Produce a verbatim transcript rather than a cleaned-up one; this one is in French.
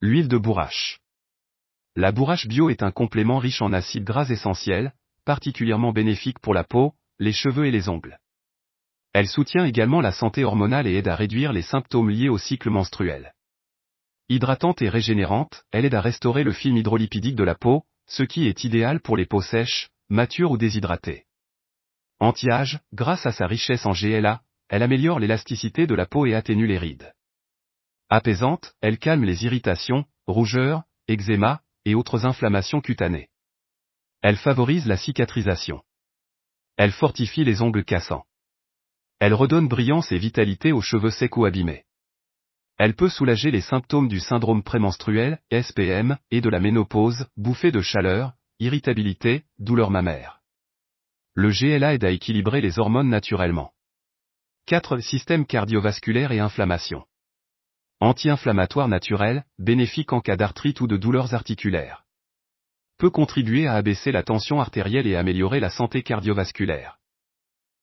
L'huile de bourrache. La bourrache bio est un complément riche en acides gras essentiels, particulièrement bénéfique pour la peau, les cheveux et les ongles. Elle soutient également la santé hormonale et aide à réduire les symptômes liés au cycle menstruel. Hydratante et régénérante, elle aide à restaurer le film hydrolipidique de la peau, ce qui est idéal pour les peaux sèches, matures ou déshydratées. Anti-âge, grâce à sa richesse en G L A, elle améliore l'élasticité de la peau et atténue les rides. Apaisante, elle calme les irritations, rougeurs, eczéma, et autres inflammations cutanées. Elle favorise la cicatrisation. Elle fortifie les ongles cassants. Elle redonne brillance et vitalité aux cheveux secs ou abîmés. Elle peut soulager les symptômes du syndrome prémenstruel, S P M, et de la ménopause, bouffées de chaleur, irritabilité, douleurs mammaires. Le G L A aide à équilibrer les hormones naturellement. quatre. Système cardiovasculaire et inflammation. Anti-inflammatoire naturel, bénéfique en cas d'arthrite ou de douleurs articulaires. Peut contribuer à abaisser la tension artérielle et améliorer la santé cardiovasculaire.